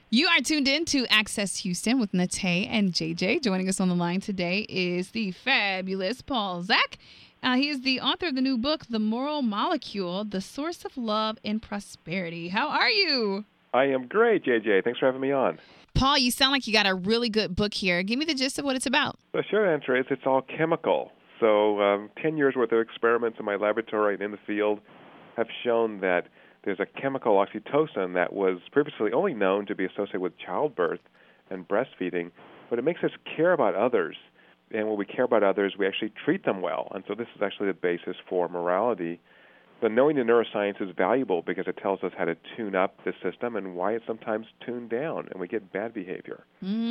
You are tuned in to Access Houston with Natay and JJ. Joining us on the line today is the fabulous Paul Zak. He is the author of the new book, The Moral Molecule, The Source of Love and Prosperity. How are you? I am great, JJ. Thanks for having me on. Paul, you sound like you got a really good book here. Give me the gist of what it's about. The short answer is it's all chemical. So 10 years worth of experiments in my laboratory and in the field have shown that there's a chemical, oxytocin, that was previously only known to be associated with childbirth and breastfeeding, but it makes us care about others. And when we care about others, we actually treat them well. And so this is actually the basis for morality. But knowing the neuroscience is valuable because it tells us how to tune up the system and why it's sometimes tuned down and we get bad behavior.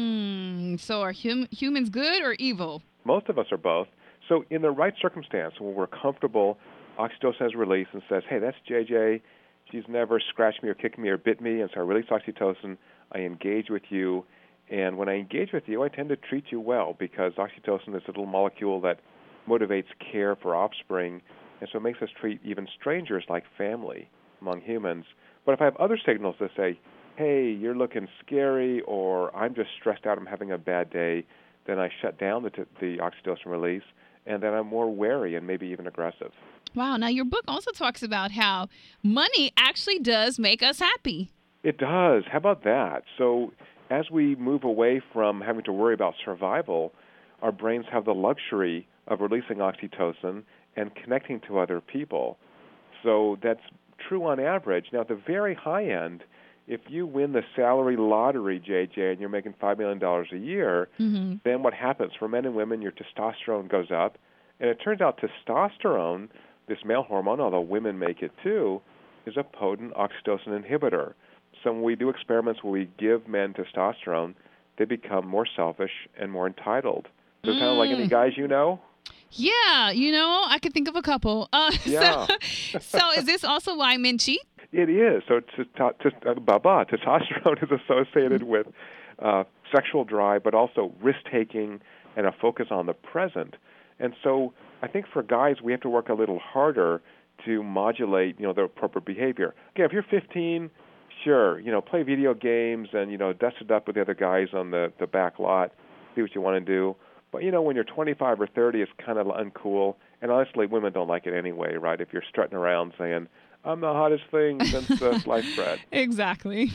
So are humans good or evil? Most of us are both. So in the right circumstance, when we're comfortable, oxytocin is released and says, hey, that's JJ. She's never scratched me or kicked me or bit me, and so I release oxytocin. I engage with you, and when I engage with you, I tend to treat you well because oxytocin is a little molecule that motivates care for offspring, and so it makes us treat even strangers like family among humans. But if I have other signals that say, hey, you're looking scary, or I'm just stressed out, I'm having a bad day, then I shut down the oxytocin release, and then I'm more wary and maybe even aggressive. Wow. Now, your book also talks about how money actually does make us happy. It does. How about that? So as we move away from having to worry about survival, our brains have the luxury of releasing oxytocin and connecting to other people. So that's true on average. Now, at the very high end, if you win the salary lottery, JJ, and you're making $5 million a year, then what happens? For men and women, your testosterone goes up. And it turns out testosterone, this male hormone, although women make it too, is a potent oxytocin inhibitor. So when we do experiments where we give men testosterone, they become more selfish and more entitled. Does it sound like any guys you know? Yeah, I could think of a couple. Yeah. So is this also why men cheat? It is. So testosterone is associated with sexual drive, but also risk-taking and a focus on the present. And so I think for guys, we have to work a little harder to modulate, the appropriate behavior. Okay, if you're 15, sure, play video games and, dust it up with the other guys on the back lot, see what you want to do. But, when you're 25 or 30, it's kind of uncool. And honestly, women don't like it anyway, right? If you're strutting around saying, I'm the hottest thing since sliced bread. Exactly.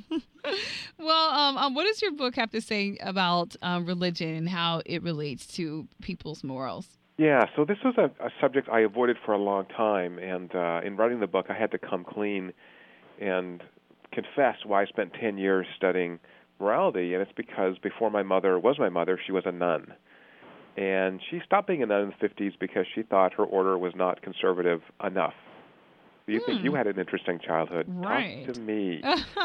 Well, what does your book have to say about religion and how it relates to people's morals? Yeah, so this was a subject I avoided for a long time, and in writing the book, I had to come clean and confess why I spent 10 years studying morality, and it's because before my mother was my mother, she was a nun. And she stopped being a nun in the 50s because she thought her order was not conservative enough. Do you think you had an interesting childhood? Right. Talk to me.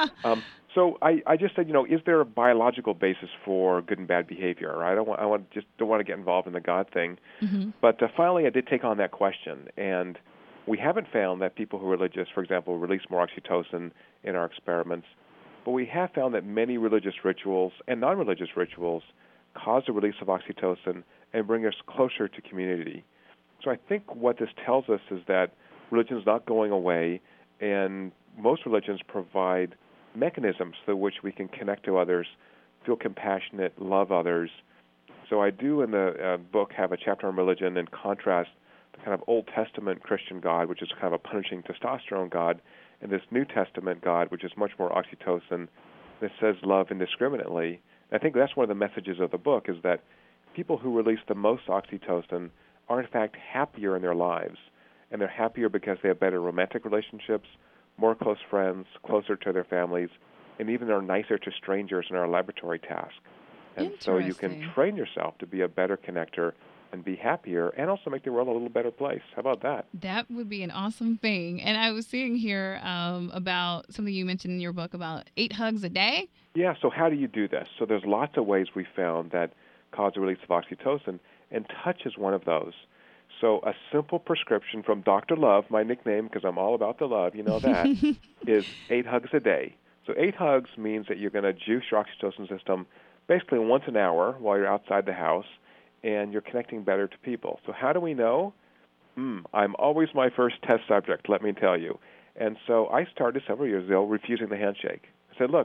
So I just said, is there a biological basis for good and bad behavior? Right? I don't want to get involved in the God thing. But finally, I did take on that question, and we haven't found that people who are religious, for example, release more oxytocin in our experiments. But we have found that many religious rituals and non-religious rituals cause the release of oxytocin and bring us closer to community. So I think what this tells us is that religion is not going away, and most religions provide mechanisms through which we can connect to others, feel compassionate, love others. So I do in the book have a chapter on religion and contrast the kind of Old Testament Christian God, which is kind of a punishing testosterone God, and this New Testament God, which is much more oxytocin, that says love indiscriminately. And I think that's one of the messages of the book is that people who release the most oxytocin are in fact happier in their lives. And they're happier because they have better romantic relationships, more close friends, closer to their families, and even are nicer to strangers in our laboratory task. And so you can train yourself to be a better connector and be happier and also make the world a little better place. How about that? That would be an awesome thing. And I was seeing here about something you mentioned in your book about 8 hugs a day. Yeah, so how do you do this? So there's lots of ways we found that cause the release of oxytocin, and touch is one of those. So a simple prescription from Dr. Love, my nickname because I'm all about the love, you know that, is 8 hugs a day. So 8 hugs means that you're going to juice your oxytocin system basically once an hour while you're outside the house, and you're connecting better to people. So how do we know? I'm always my first test subject, let me tell you. And so I started several years ago refusing the handshake. I said, look,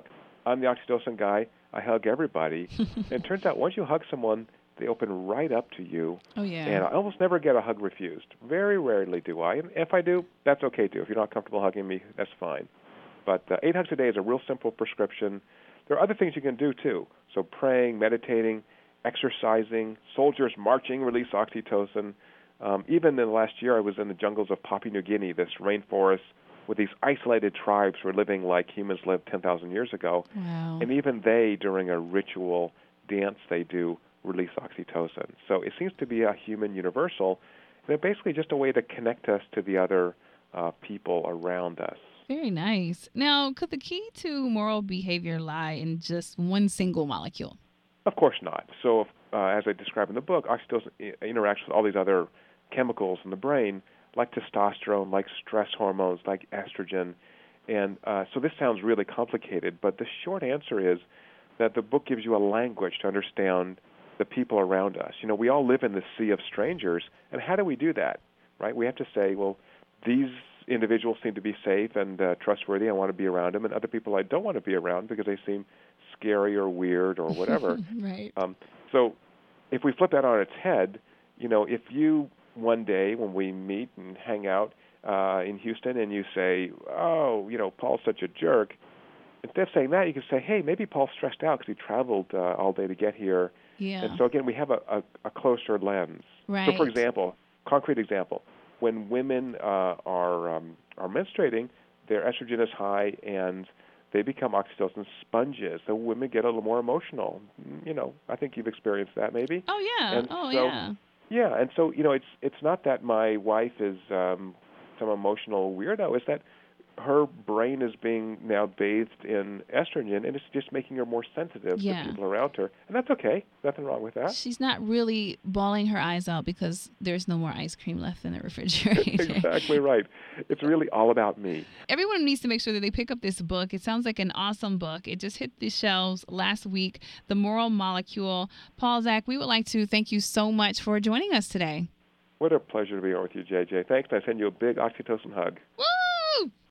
I'm the oxytocin guy. I hug everybody. And it turns out once you hug someone, they open right up to you. Oh, yeah. And I almost never get a hug refused. Very rarely do I. And if I do, that's okay, too. If you're not comfortable hugging me, that's fine. But 8 hugs a day is a real simple prescription. There are other things you can do, too. So praying, meditating, exercising, soldiers marching release oxytocin. Even in the last year, I was in the jungles of Papua New Guinea, this rainforest, with these isolated tribes who are living like humans lived 10,000 years ago. Wow. And even they, during a ritual dance they do, release oxytocin. So it seems to be a human universal, and it's basically just a way to connect us to the other people around us. Very nice. Now, could the key to moral behavior lie in just one single molecule? Of course not. So as I describe in the book, oxytocin interacts with all these other chemicals in the brain, like testosterone, like stress hormones, like estrogen. And so this sounds really complicated, but the short answer is that the book gives you a language to understand the people around us. You know, we all live in this sea of strangers, and how do we do that, right? We have to say, well, these individuals seem to be safe and trustworthy. I want to be around them, and other people I don't want to be around because they seem scary or weird or whatever. Right. So if we flip that on its head, you know, if you one day when we meet and hang out in Houston and you say, oh, you know, Paul's such a jerk, instead of saying that, you can say, hey, maybe Paul's stressed out because he traveled all day to get here. Yeah. And so, again, we have a closer lens. Right. So, for example, concrete example, when women are menstruating, their estrogen is high and they become oxytocin sponges. So women get a little more emotional. You know, I think you've experienced that maybe. Oh, yeah. And so, yeah, and so, you know, it's not that my wife is some emotional weirdo. It's that her brain is being now bathed in estrogen, and it's just making her more sensitive to people around her. And that's okay. Nothing wrong with that. She's not really bawling her eyes out because there's no more ice cream left in the refrigerator. Exactly right. It's really all about me. Everyone needs to make sure that they pick up this book. It sounds like an awesome book. It just hit the shelves last week, The Moral Molecule. Paul Zak, we would like to thank you so much for joining us today. What a pleasure to be on with you, JJ. Thanks, and I send you a big oxytocin hug. Woo!